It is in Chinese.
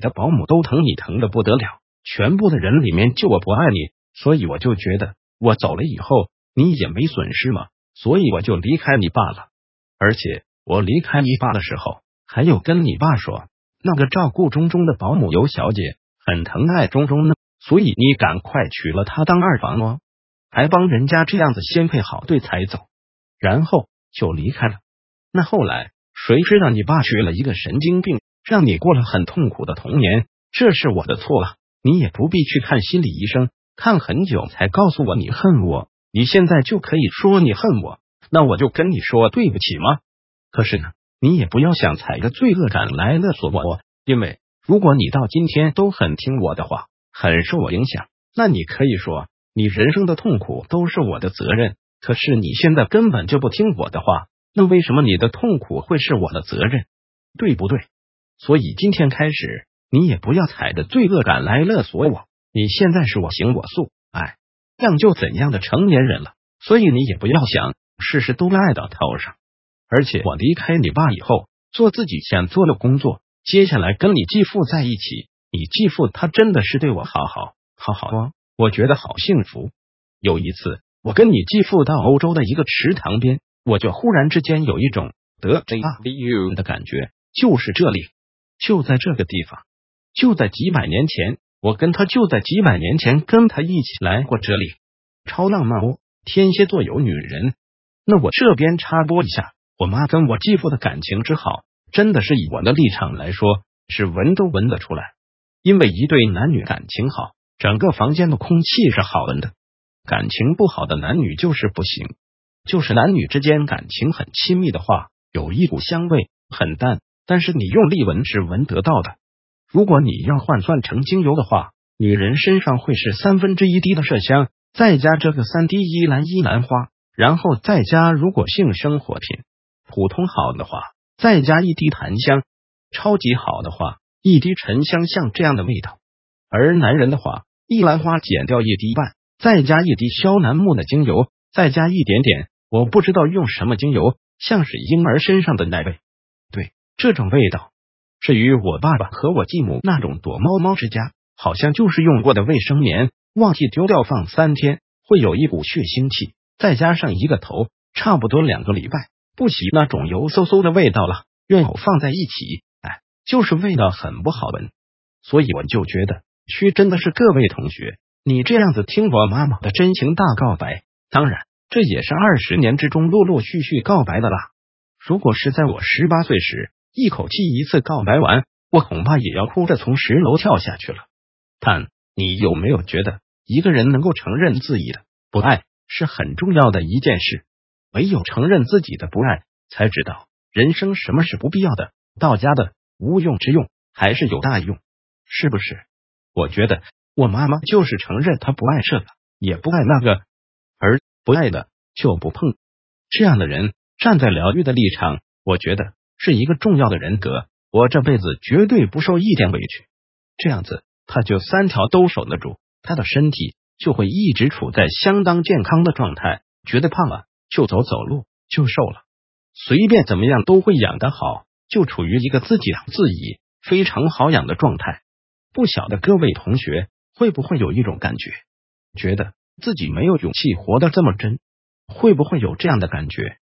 的保姆都疼你疼得不得了，全部的人里面就我不爱你，所以我就觉得我走了以后你也没损失嘛，所以我就离开你爸了。而且我离开你爸的时候还有跟你爸说，那个照顾中中的保姆尤小姐很疼爱中中呢，所以你赶快娶了她当二房哦，还帮人家这样子先配好对才走，然后就离开了。那后来谁知道你爸娶了一个神经病，让你过了很痛苦的童年，这是我的错了，你也不必去看心理医生，看很久才告诉我你恨我，你现在就可以说你恨我，那我就跟你说对不起吗？可是呢，你也不要想踩着罪恶感来勒索我，因为如果你到今天都很听我的话，很受我影响，那你可以说你人生的痛苦都是我的责任，可是你现在根本就不听我的话，那为什么你的痛苦会是我的责任？对不对？所以今天开始你也不要踩着罪恶感来勒索我，你现在是我行我素，样就怎样的成年人了，所以你也不要想事事都赖到头上。而且我离开你爸以后，做自己想做的工作，接下来跟你继父在一起，你继父他真的是对我好啊，我觉得好幸福。有一次我跟你继父到欧洲的一个池塘边，我就忽然之间有一种得 JU 的感觉，就是这里，就在这个地方，就在几百年前，我跟他就在几百年前跟他一起来过这里，超浪漫哦！天蝎座有女人。那我这边插播一下，我妈跟我继父的感情之好，真的是以我的立场来说，是闻都闻得出来。因为一对男女感情好，整个房间的空气是好闻的。感情不好的男女就是不行，就是男女之间感情很亲密的话，有一股香味很淡，但是你用力闻是闻得到的。如果你要换算成精油的话，女人身上会是1/3滴的麝香，再加这个3滴依兰花，然后再加如果性生活品普通好的话，再加1滴檀香，超级好的话1滴沉香，像这样的味道。而男人的话，依兰花减掉1滴半，再加1滴肖楠木的精油，再加一点点我不知道用什么精油，像是婴儿身上的奶味，对，这种味道。至于我爸爸和我继母那种躲猫之家，好像就是用过的卫生棉，忘记丢掉放3天，会有一股血腥气，再加上一个头，差不多2个礼拜，不洗那种油馊馊的味道了，怨偶放在一起，就是味道很不好闻。所以我就觉得虚真的是各位同学，你这样子听我妈妈的真情大告白，当然这也是20年之中陆续告白的啦。如果是在我18岁时一口气一次告白完，我恐怕也要哭着从10楼跳下去了。但你有没有觉得一个人能够承认自己的不爱是很重要的一件事？唯有承认自己的不爱，才知道人生什么是不必要的、到家的、无用之用，还是有大用，是不是？我觉得我妈妈就是承认她不爱这个，也不爱那个，而不爱的就不碰。这样的人站在疗愈的立场，我觉得是一个重要的人格。我这辈子绝对不受一点委屈，这样子他就3条都守得住，他的身体就会一直处在相当健康的状态，觉得胖了就走路，就瘦了，随便怎么样都会养得好，就处于一个自己养自己非常好养的状态。不晓得各位同学会不会有一种感觉，觉得自己没有勇气活得这么真？会不会有这样的感觉？